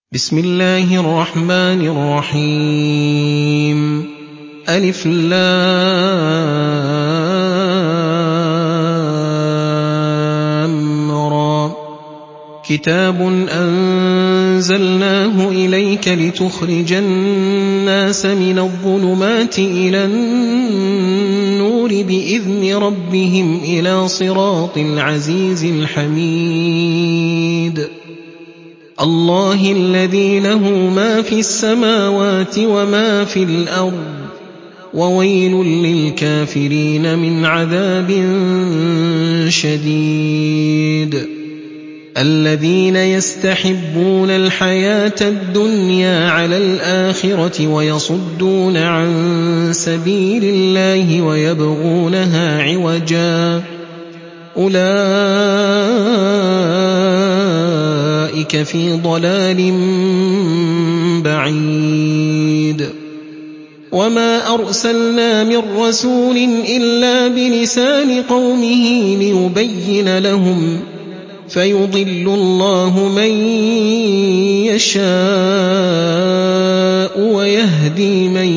بسم الله الرحمن الرحيم ألف لام را كتاب أنزلناه إليك لتخرج الناس من الظلمات إلى النور بإذن ربهم إلى صراط العزيز الحميد الله الذي له ما في السماوات وما في الأرض وويل للكافرين من عذاب شديد الذين يستحبون الحياة الدنيا على الآخرة ويصدون عن سبيل الله ويبغونها عوجا أولئك في ضلال بعيد وما أرسلنا من رسول إلا بلسان قومه ليبين لهم فيضل الله من يشاء ويهدي من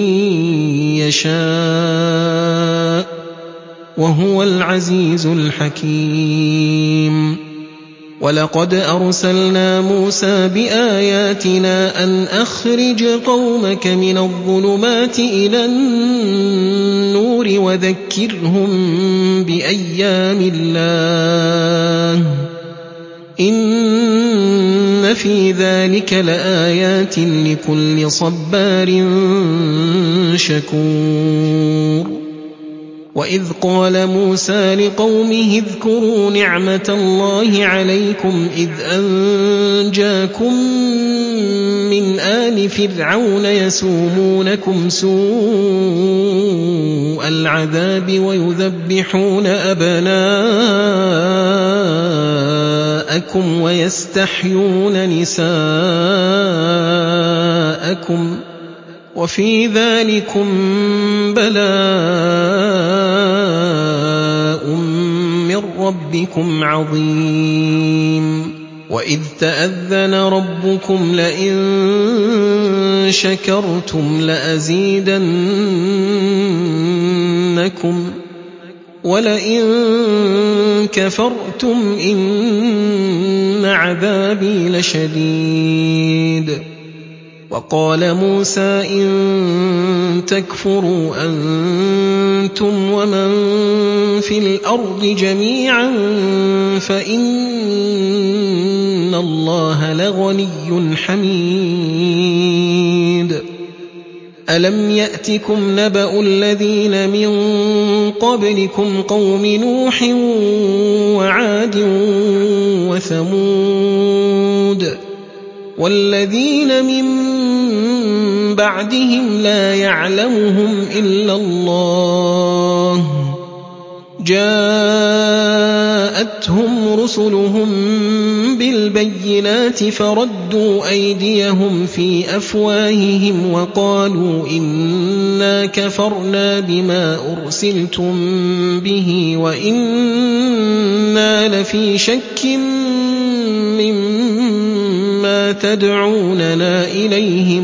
يشاء وهو العزيز الحكيم ولقد أرسلنا موسى بآياتنا أن أخرج قومك من الظلمات إلى النور وذكرهم بأيام الله إن في ذلك لآيات لكل صبار شكور وإذ قال موسى لقومه اذكروا نعمة الله عليكم إذ أنجاكم من آل فرعون يسومونكم سوء العذاب ويذبحون أبناءكم ويستحيون نساءكم وفي ذلكم بلاء من ربكم عظيم وإذ تأذن ربكم لئن شكرتم لأزيدنكم ولئن كفرتم إن عذابي لشديد وقال موسى إن تكفروا أنتم ومن في الأرض جميعا فإن الله لغني حميد ألم يأتكم نبأ الذين من قبلكم قوم نوح وعاد وثمود والذين من بعدهم لا يعلمهم إلا الله جاءتهم رسلهم بالبينات فردوا أيديهم في أفواههم وقالوا إنا كفرنا بما أرسلتم به وإنا لفي شك مما تدعوننا إليه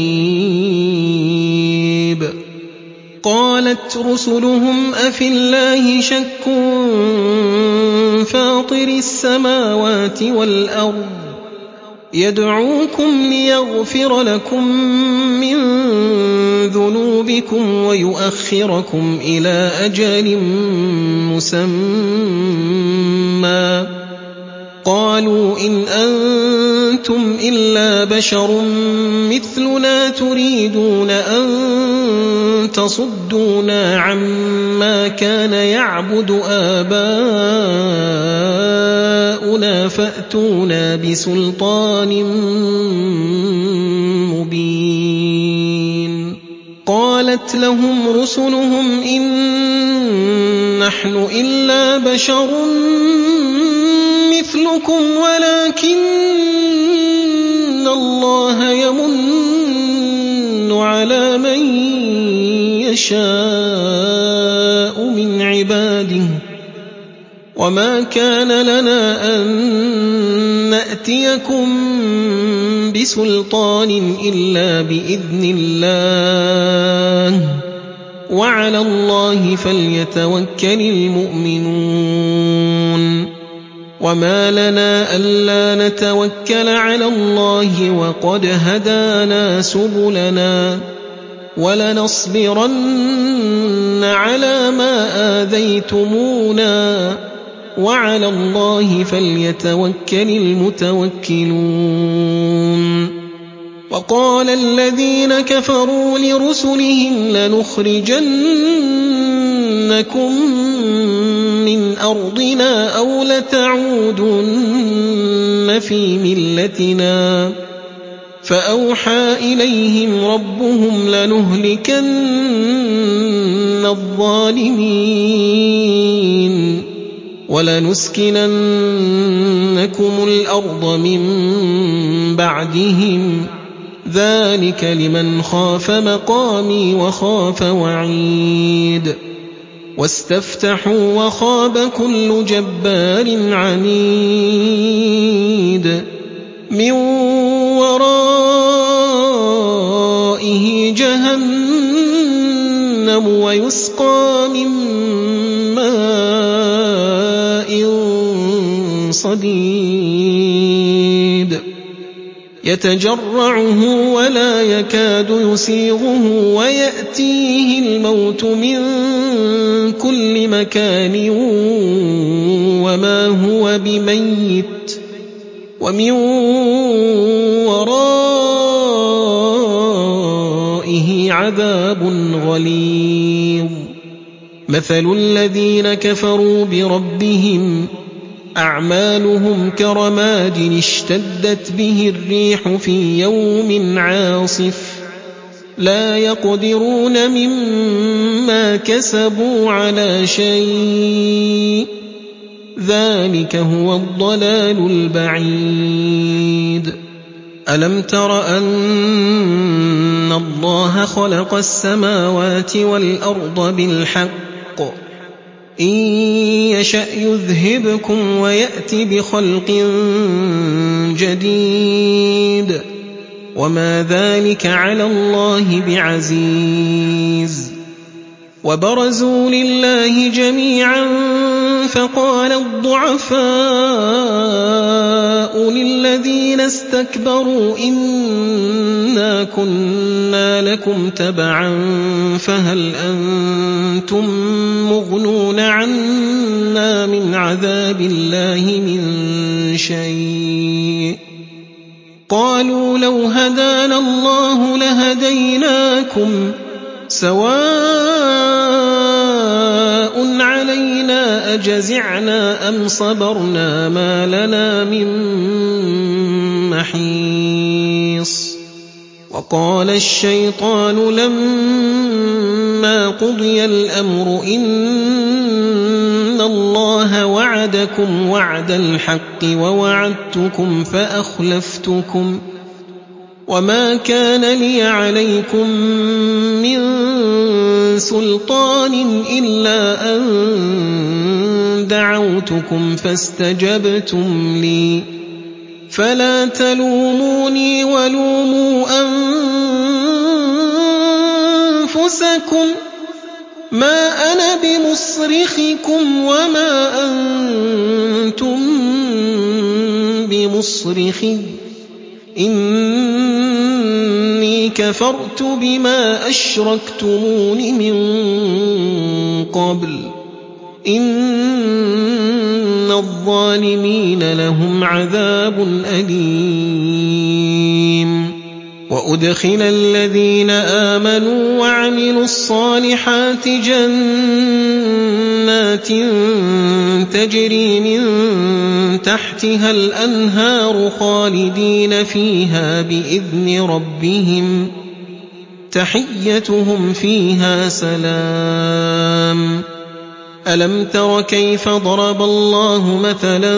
مريب قالت رسلهم أفي الله شك فاطر السماوات والأرض يدعوكم ليغفر لكم من ذنوبكم ويؤخركم إلى أجل مسمى قالوا إن أنتم إلا بشر مثلنا تريدون أن تصدونا عما كان يعبد آباؤنا فأتونا بسلطان مبين قالت لهم رسلهم إن نحن إلا بشر مثلكم ولكن الله يمن على من يشاء من عباده وما كان لنا أن نأتيكم بسلطان إلا بإذن الله وعلى الله فليتوكل المؤمنون وما لنا ألا نتوكل على الله وقد هدانا سبلنا ولنصبرن على ما آذيتمونا وعلى الله فليتوكل المتوكلون وقال الذين كفروا لرسلهم لنخرجنكم من أرضنا أو لتعودن في ملتنا فأوحى إليهم ربهم لنهلكن الظالمين ولنسكننكم الأرض من بعدهم ذلك لمن خاف مقامي وخاف وعيد واستفتحوا وخاب كل جبار عنيد من ورائه جهنم ويسقى من ماء صديد يتجرعه ولا يكاد يسيغه ويأتيه الموت من كل مكان وما هو بميت ومن ورائه عذاب غليظ مثل الذين كفروا بربهم أعمالهم كرماد اشتدت به الريح في يوم عاصف لا يقدرون مما كسبوا على شيء ذلك هو الضلال البعيد ألم تر أن الله خلق السماوات والأرض بالحق إن يشأ يذهبكم ويأت بخلق جديد وما ذلك على الله بعزيز وبرزوا لله جميعا فقال الضعفاء للذين استكبروا إنا كنا لكم تبعا فهل أنتم مغنون عنا من عذاب الله من شيء قالوا لو هدانا الله لهديناكم سواء علينا أجزعنا أم صبرنا ما لنا من محيص وقال الشيطان لما قضي الأمر إن الله وعدكم وعد الحق ووعدتكم فأخلفتكم وما كان لي عليكم من سلطان إلا أن دعوتكم فاستجبتم لي فلا تلوموني ولوموا أنفسكم ما أنا بمصرخكم وما أنتم بمصرخي إني كفرت بما أشركتمون من قبل إن الظالمين لهم عذاب أليم وأدخل الذين آمنوا وعملوا الصالحات جنات تجري من تحتها الأنهار خالدين فيها بإذن ربهم تحيتهم فيها سلام ألم تر كيف ضرب الله مثلا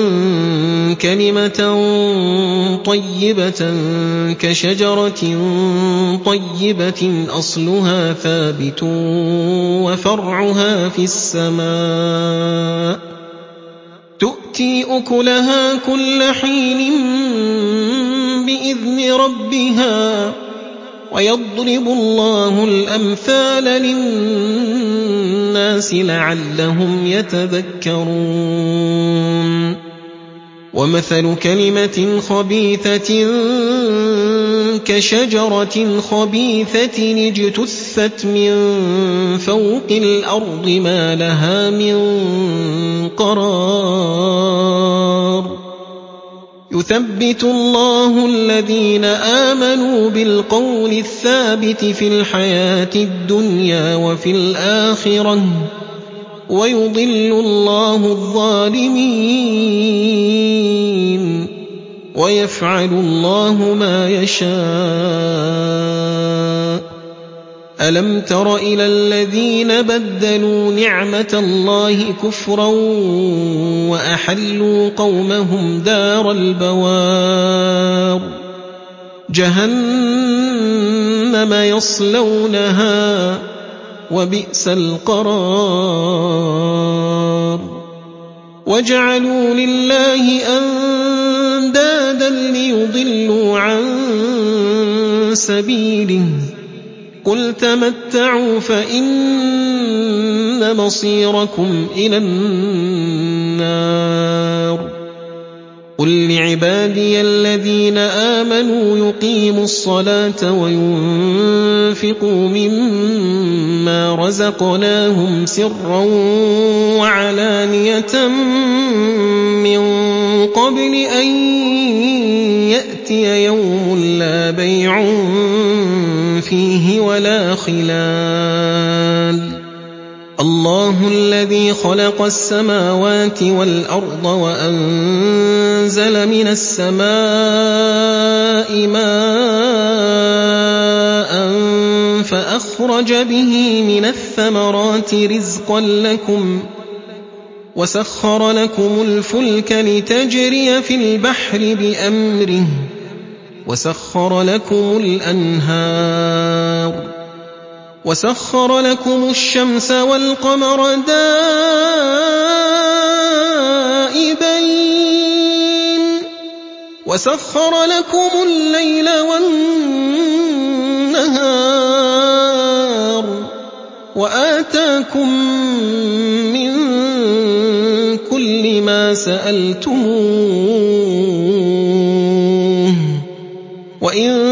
كلمة طيبة كشجرة طيبة أصلها ثابت وفرعها في السماء تؤتي أكلها كل حين بإذن ربها ويضرب الله الأمثال للناس لعلهم يتذكرون ومثل كلمة خبيثة كشجرة خبيثة اجتثت من فوق الأرض ما لها من قرار يثبت الله الذين آمنوا بالقول الثابت في الحياة الدنيا وفي الآخرة ويضل الله الظالمين ويفعل الله ما يشاء ألم تر إلى الذين بدلوا نعمة الله كفرا وأحلوا قومهم دار البوار جهنم يصلونها وبئس القرار وجعلوا لله أندادا ليضلوا عن سبيله قل تمتعوا فإن مصيركم إلى النار قل لعبادي الذين آمنوا يقيموا الصلاة وينفقوا مما رزقناهم سرا وعلانية من قبل أن يأتي يوم لا بيع فيه ولا خلال الله الذي خلق السماوات والأرض وأنزل من السماء ماء فأخرج به من الثمرات رزقا لكم وسخر لكم الفلك لتجري في البحر بأمره وسخر لكم الأنهار وسخر لكم الشمس والقمر دائبين وسخر لكم الليل والنهار وآتاكم من كل ما سألتموه وإن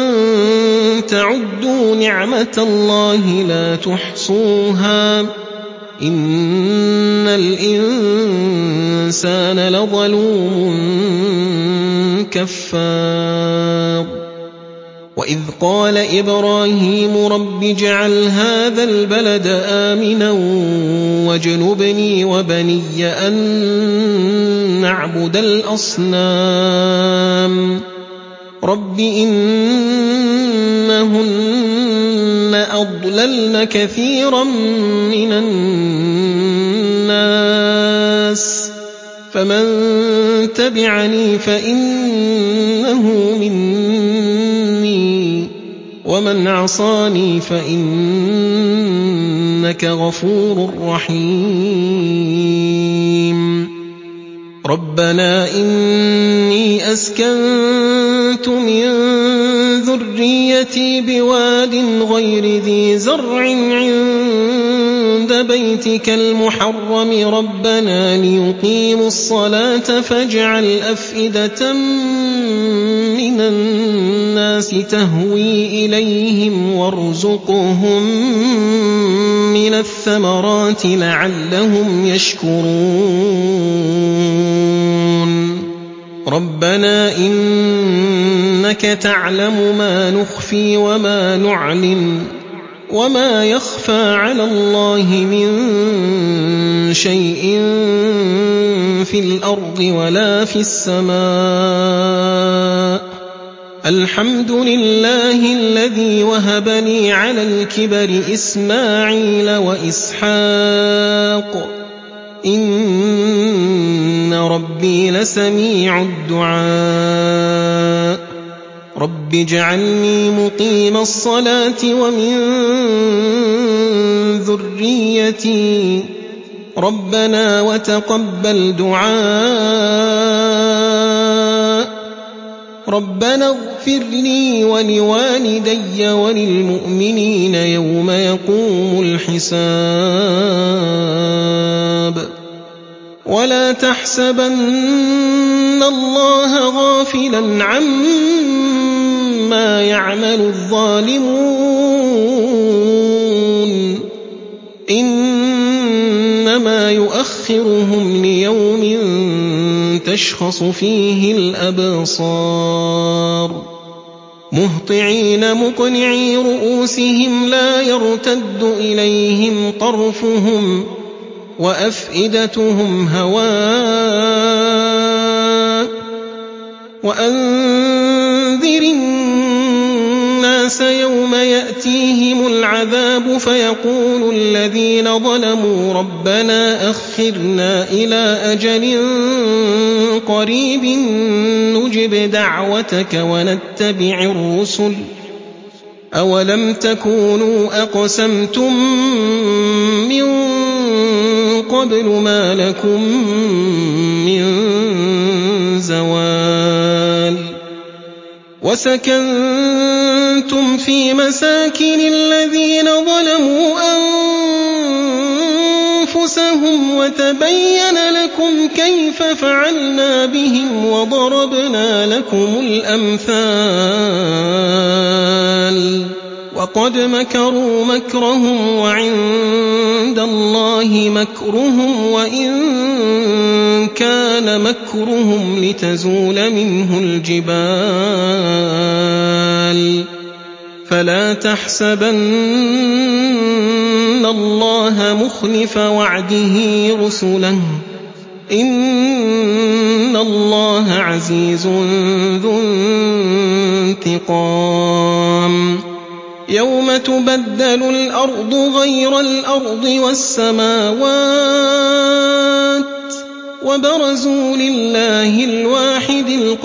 تعدوا نعمة الله لا تحصوها إن الإنسان لظلوم كفار وإذ قال إبراهيم رب اجعل هذا البلد آمنا واجنبني وبني أن نعبد الأصنام رب إنهن أضللن كثيرا من الناس فمن تبعني فإنه مني ومن عصاني فإنك غفور رحيم ربنا إني أسكنت من ذريتي بواد غير ذي زرع عند بيتك المحرم ربنا ليقيموا الصلاة فاجعل أفئدة من الناس تهوي إليهم وارزقهم من الثمرات لعلهم يشكرون ربنا إنك تعلم ما نخفي وما نعلن وما يخفى على الله من شيء في الأرض ولا في السماء الحمد لله الذي وهبني على الكبر إسماعيل وإسحاق إن ربي لسميع الدعاء رب اجعلني مقيم الصلاة ومن ذريتي ربنا وتقبل دعاء رَبَّنَا اغْفِرْ لِي وَلِوَالِدَيَّ وَلِلْمُؤْمِنِينَ يَوْمَ يَقُومُ الْحِسَابُ وَلَا تَحْسَبَنَّ اللَّهَ غَافِلًا عَمَّا يَعْمَلُ الظَّالِمُونَ إِنَّمَا يُؤَخِّرُهُمْ لِيَوْمٍ تَشْخَصُ فِيهِ الْأَبْصَارُ مُهْطِعِينَ مُقْنِعِي رُءُوسِهِمْ لَا يَرْتَدُّ إِلَيْهِمْ طَرْفُهُمْ وَأَفْئِدَتُهُمْ هَوَاءٌ وَأَنذِرِ النَّاسَ يَوْمَ يَأْتِيهِمُ الْعَذَابُ فَيَقُولُ الَّذِينَ ظَلَمُوا رَبَّنَا أَخِّرْنَا إِلَىٰ أَجَلٍ قَرِيبٍ نُّجِبْ دَعْوَتَكَ وَنَتَّبِعِ الرُّسُلَ أَوَلَمْ تَكُونُوا أَقْسَمْتُم مِّن قَبْلُ مَا لَكُم مِّن زَوَالٍ وَسَكَنتُمْ فِي مَسَاكِنِ الَّذِينَ ظَلَمُوا أَنفُسَهُمْ وَتَبَيَّنَ لَكُمْ كَيْفَ فَعَلْنَا بِهِمْ وَضَرَبْنَا لَكُمُ الْأَمْثَالَ وَقَدْ مَكَرُوا مَكْرَهُمْ وَعِندَ اللَّهِ مَكْرُهُمْ وَإِن كَانَ مَكْرُهُمْ لِتَزُولَ مِنْهُ الْجِبَالُ فَلَا تَحْسَبَنَّ اللَّهَ مُخْلِفَ وَعْدِهِ رُسُلَهُ ۗ إِنَّ اللَّهَ عَزِيزٌ ذُو انتِقَامٍ يَوْمَ تُبَدَّلُ الْأَرْضُ غَيْرَ الْأَرْضِ وَالسَّمَاوَاتُ وَبَرَزُوا لِلَّهِ الْوَاحِدِ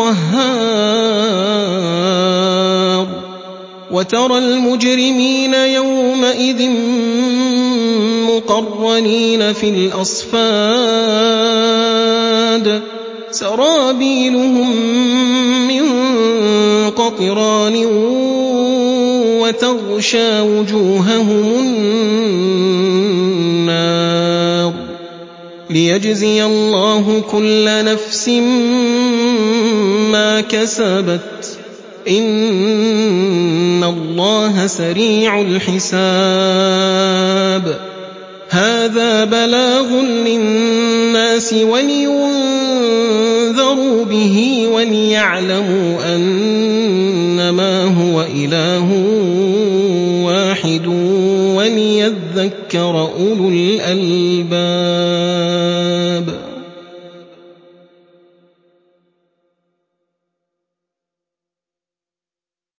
الْقَهَّارِ وَتَرَى الْمُجْرِمِينَ يَوْمَئِذٍ مُّقَرَّنِينَ فِي الْأَصْفَادِ سَرَابِيلُهُم مِّن قَطِرَانٍ وَتَغْشَىٰ وُجُوهَهُمُ النَّارُ لِيَجْزِيَ اللَّهُ كُلَّ نَفْسٍ مَّا كَسَبَتْ إِنَّ اللَّهَ سَرِيعُ الْحِسَابِ هَٰذَا بَلَاغٌ لِّلنَّاسِ وَلِيُنذَرُوا بِهِ وَلِيَعْلَمُوا أَنَّمَا هُوَ إِلَٰهٌ وَاحِدٌ وَلِيَذَّكَّرَ أُولُو الْأَلْبَابِ